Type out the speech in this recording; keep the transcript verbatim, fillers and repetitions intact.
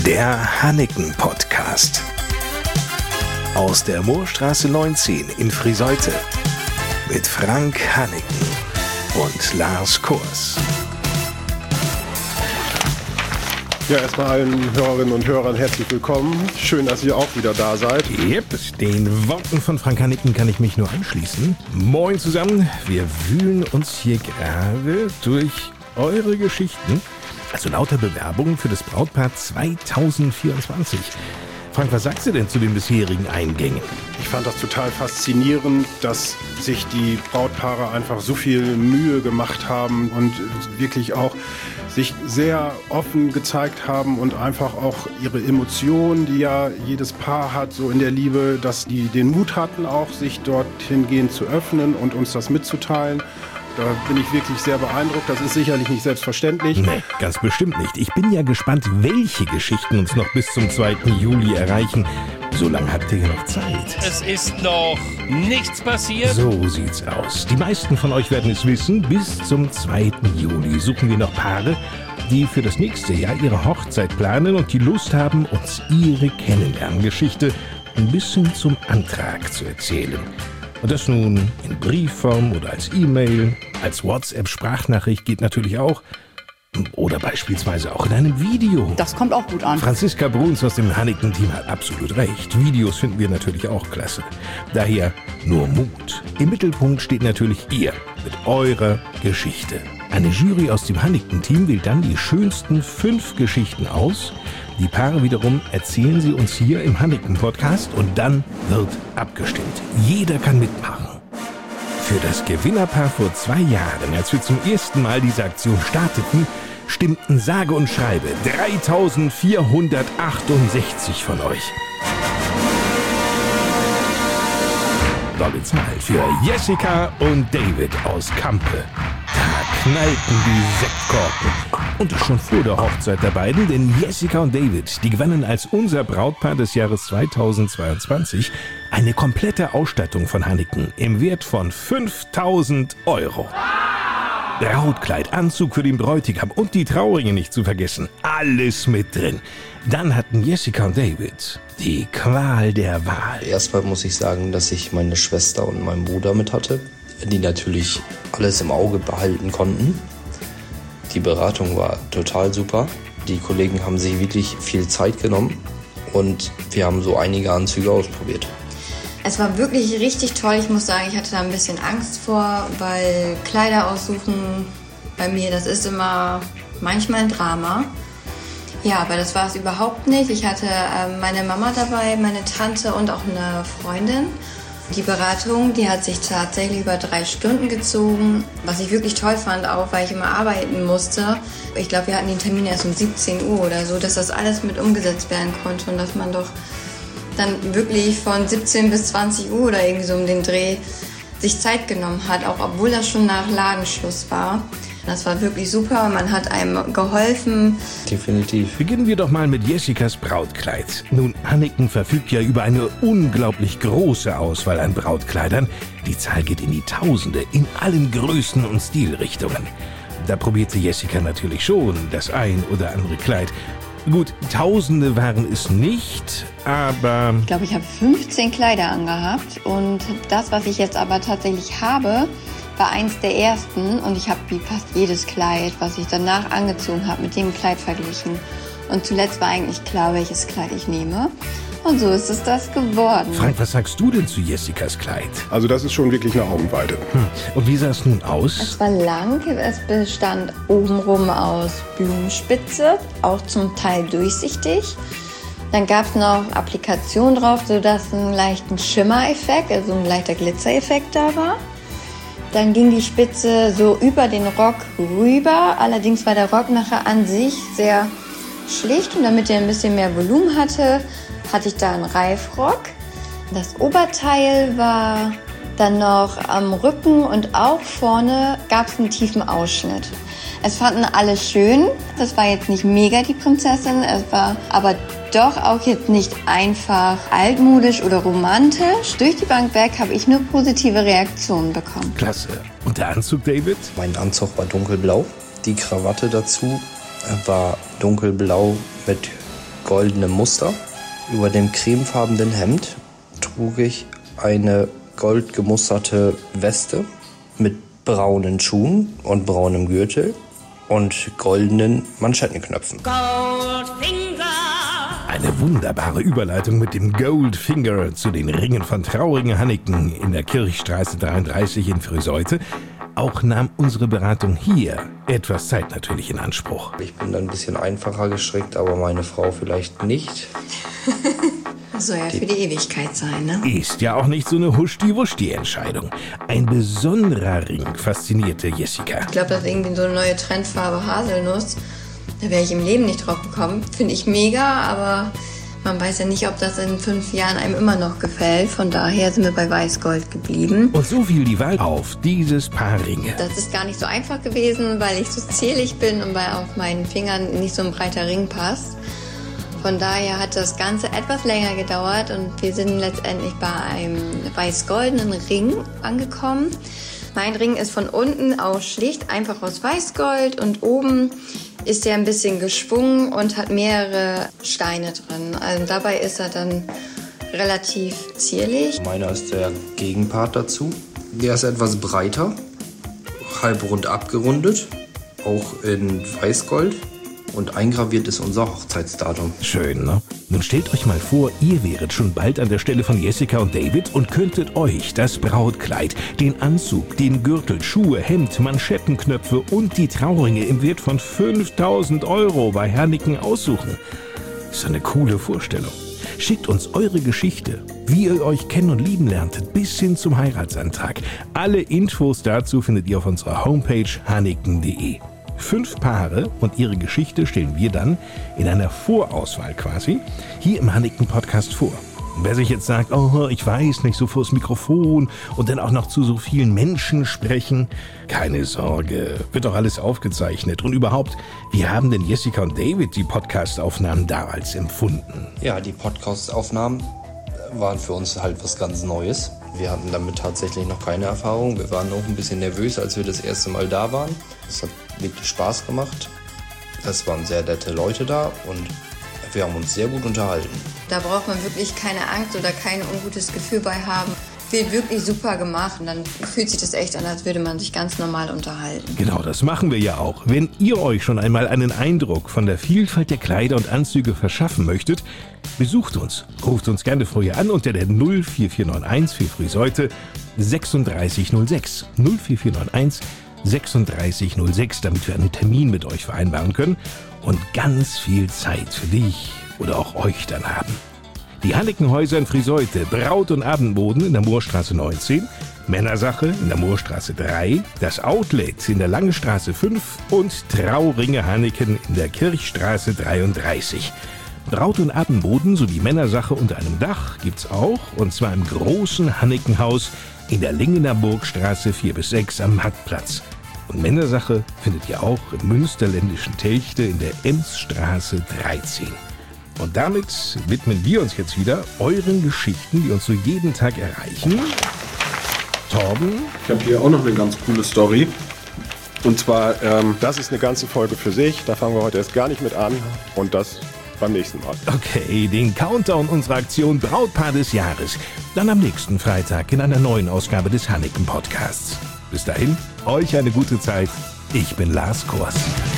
Der Hanniken-Podcast. Aus der Moorstraße neunzehn in Friseute. Mit Frank Hanniken und Lars Kors. Ja, erstmal allen Hörerinnen und Hörern herzlich willkommen. Schön, dass ihr auch wieder da seid. Yep, den Worten von Frank Hanniken kann ich mich nur anschließen. Moin zusammen, wir wühlen uns hier gerade durch eure Geschichten. Also lauter Bewerbungen für das Brautpaar zwanzig vierundzwanzig. Frank, was sagst du denn zu den bisherigen Eingängen? Ich fand das total faszinierend, dass sich die Brautpaare einfach so viel Mühe gemacht haben und wirklich auch sich sehr offen gezeigt haben und einfach auch ihre Emotionen, die ja jedes Paar hat, so in der Liebe, dass die den Mut hatten, auch sich dorthin gehend zu öffnen und uns das mitzuteilen. Da bin ich wirklich sehr beeindruckt. Das ist sicherlich nicht selbstverständlich. Nee, ganz bestimmt nicht. Ich bin ja gespannt, welche Geschichten uns noch bis zum zweiten Juli erreichen. So lange habt ihr ja noch Zeit. Es ist noch nichts passiert. So sieht's aus. Die meisten von euch werden es wissen. Bis zum zweiten Juli suchen wir noch Paare, die für das nächste Jahr ihre Hochzeit planen und die Lust haben, uns ihre Kennenlerngeschichte ein bisschen zum Antrag zu erzählen. Und das nun in Briefform oder als E-Mail, als WhatsApp-Sprachnachricht geht natürlich auch. Oder beispielsweise auch in einem Video. Das kommt auch gut an. Franziska Bruns aus dem Hanniken-Team hat absolut recht. Videos finden wir natürlich auch klasse. Daher nur Mut. Im Mittelpunkt steht natürlich ihr mit eurer Geschichte. Eine Jury aus dem Hanniken-Team wählt dann die schönsten fünf Geschichten aus. Die Paare wiederum erzählen sie uns hier im Hanniken-Podcast und dann wird abgestimmt. Jeder kann mitmachen. Für das Gewinnerpaar vor zwei Jahren, als wir zum ersten Mal diese Aktion starteten, stimmten sage und schreibe dreitausendvierhundertachtundsechzig von euch. Dolle Zahl für Jessica und David aus Kampe. Da knallten die Sektkorken. Und das schon vor der Hochzeit der beiden, denn Jessica und David, die gewannen als unser Brautpaar des Jahres zweitausendzweiundzwanzig eine komplette Ausstattung von Hanniken im Wert von fünftausend Euro. Brautkleid, Anzug für den Bräutigam und die Trauringe nicht zu vergessen. Alles mit drin. Dann hatten Jessica und David die Qual der Wahl. Erstmal muss ich sagen, dass ich meine Schwester und meinen Bruder mit hatte, die natürlich alles im Auge behalten konnten. Die Beratung war total super. Die Kollegen haben sich wirklich viel Zeit genommen und wir haben so einige Anzüge ausprobiert. Es war wirklich richtig toll. Ich muss sagen, ich hatte da ein bisschen Angst vor, weil Kleider aussuchen bei mir, das ist immer manchmal ein Drama. Ja, aber das war es überhaupt nicht. Ich hatte äh, meine Mama dabei, meine Tante und auch eine Freundin. Die Beratung, die hat sich tatsächlich über drei Stunden gezogen, was ich wirklich toll fand, auch weil ich immer arbeiten musste. Ich glaube, wir hatten den Termin erst um siebzehn Uhr oder so, dass das alles mit umgesetzt werden konnte und dass man doch dann wirklich von siebzehn bis zwanzig Uhr oder irgendwie so um den Dreh sich Zeit genommen hat, auch obwohl das schon nach Ladenschluss war. Das war wirklich super, man hat einem geholfen. Definitiv. Beginnen wir doch mal mit Jessicas Brautkleid. Nun, Hanniken verfügt ja über eine unglaublich große Auswahl an Brautkleidern. Die Zahl geht in die Tausende, in allen Größen und Stilrichtungen. Da probierte Jessica natürlich schon das ein oder andere Kleid. Gut, Tausende waren es nicht, aber... Ich glaube, ich habe fünfzehn Kleider angehabt und das, was ich jetzt aber tatsächlich habe, war eins der ersten und ich habe wie fast jedes Kleid, was ich danach angezogen habe, mit dem Kleid verglichen. Und zuletzt war eigentlich klar, welches Kleid ich nehme. Und so ist es das geworden. Frank, was sagst du denn zu Jessicas Kleid? Also das ist schon wirklich eine Augenweide. Hm. Und wie sah es nun aus? Es war lang, es bestand obenrum aus Blumenspitze, auch zum Teil durchsichtig. Dann gab es noch Applikationen drauf, sodass ein leichter Schimmereffekt, also ein leichter Glitzereffekt da war. Dann ging die Spitze so über den Rock rüber. Allerdings war der Rock nachher an sich sehr schlicht und damit er ein bisschen mehr Volumen hatte, hatte ich da einen Reifrock. Das Oberteil war dann noch am Rücken und auch vorne gab es einen tiefen Ausschnitt. Es fanden alle schön. Das war jetzt nicht mega die Prinzessin, es war aber doch auch jetzt nicht einfach altmodisch oder romantisch. Durch die Bank weg habe ich nur positive Reaktionen bekommen. Klasse. Und der Anzug, David? Mein Anzug war dunkelblau. Die Krawatte dazu war dunkelblau mit goldenem Muster. Über dem cremefarbenen Hemd trug ich eine goldgemusterte Weste mit braunen Schuhen und braunem Gürtel und goldenen Manschettenknöpfen. Goldfinger. Eine wunderbare Überleitung mit dem Goldfinger zu den Ringen von Trauringen-Hanniken in der Kirchstraße dreiunddreißig in Friseute. Auch nahm unsere Beratung hier etwas Zeit natürlich in Anspruch. Ich bin dann ein bisschen einfacher gestrickt, aber meine Frau vielleicht nicht. Das soll ja für die Ewigkeit sein, ne? Ist ja auch nicht so eine Huschti-Wuschti-Entscheidung. Ein besonderer Ring faszinierte Jessica. Ich glaube, das ist irgendwie so eine neue Trendfarbe Haselnuss. Da wäre ich im Leben nicht drauf gekommen. Finde ich mega, aber man weiß ja nicht, ob das in fünf Jahren einem immer noch gefällt. Von daher sind wir bei Weißgold geblieben. Und so fiel die Wahl auf dieses Paar Ringe. Das ist gar nicht so einfach gewesen, weil ich so zierlich bin und weil auf meinen Fingern nicht so ein breiter Ring passt. Von daher hat das Ganze etwas länger gedauert und wir sind letztendlich bei einem weiß-goldenen Ring angekommen. Mein Ring ist von unten aus schlicht, einfach aus Weißgold und oben ist er ein bisschen geschwungen und hat mehrere Steine drin. Also dabei ist er dann relativ zierlich. Meiner ist der Gegenpart dazu. Der ist etwas breiter, halbrund abgerundet, auch in Weißgold. Und eingraviert ist unser Hochzeitsdatum. Schön, ne? Nun stellt euch mal vor, ihr wäret schon bald an der Stelle von Jessica und David und könntet euch das Brautkleid, den Anzug, den Gürtel, Schuhe, Hemd, Manschettenknöpfe und die Trauringe im Wert von fünftausend Euro bei Hanniken aussuchen. Ist eine coole Vorstellung. Schickt uns eure Geschichte, wie ihr euch kennen und lieben lerntet, bis hin zum Heiratsantrag. Alle Infos dazu findet ihr auf unserer Homepage hanniken punkt de. Fünf Paare und ihre Geschichte stellen wir dann in einer Vorauswahl quasi hier im Hanniken-Podcast vor. Und wer sich jetzt sagt, oh, ich weiß nicht, so vors Mikrofon und dann auch noch zu so vielen Menschen sprechen, keine Sorge, wird doch alles aufgezeichnet. Und überhaupt, wie haben denn Jessica und David die Podcast-Aufnahmen damals empfunden? Ja, die Podcast-Aufnahmen waren für uns halt was ganz Neues. Wir hatten damit tatsächlich noch keine Erfahrung. Wir waren auch ein bisschen nervös, als wir das erste Mal da waren. Es hat wirklich Spaß gemacht. Es waren sehr nette Leute da und wir haben uns sehr gut unterhalten. Da braucht man wirklich keine Angst oder kein ungutes Gefühl bei haben. Wird wirklich super gemacht und dann fühlt sich das echt an, als würde man sich ganz normal unterhalten. Genau, das machen wir ja auch. Wenn ihr euch schon einmal einen Eindruck von der Vielfalt der Kleider und Anzüge verschaffen möchtet, besucht uns. Ruft uns gerne vorher an unter der null vier vier neun eins für Friseute sechsunddreißig null sechs. null vier vier neun eins sechsunddreißig null sechs, damit wir einen Termin mit euch vereinbaren können und ganz viel Zeit für dich oder auch euch dann haben. Die Hannikenhäuser in Friseute, Braut- und Abendboden in der Moorstraße neunzehn, Männersache in der Moorstraße drei, das Outlet in der Langenstraße fünf und Trauringe Hanniken in der Kirchstraße dreiunddreißig. Braut- und Abendboden sowie Männersache unter einem Dach gibt's auch, und zwar im großen Hannikenhaus in der Lingener Burgstraße vier bis sechs am Marktplatz. Und Männersache findet ihr auch im münsterländischen Telchte in der Emsstraße dreizehn. Und damit widmen wir uns jetzt wieder euren Geschichten, die uns so jeden Tag erreichen. Torben? Ich habe hier auch noch eine ganz coole Story. Und zwar, ähm, das ist eine ganze Folge für sich. Da fangen wir heute erst gar nicht mit an. Und das beim nächsten Mal. Okay, den Countdown unserer Aktion Brautpaar des Jahres. Dann am nächsten Freitag in einer neuen Ausgabe des Hanniken Podcasts. Bis dahin, euch eine gute Zeit. Ich bin Lars Kors.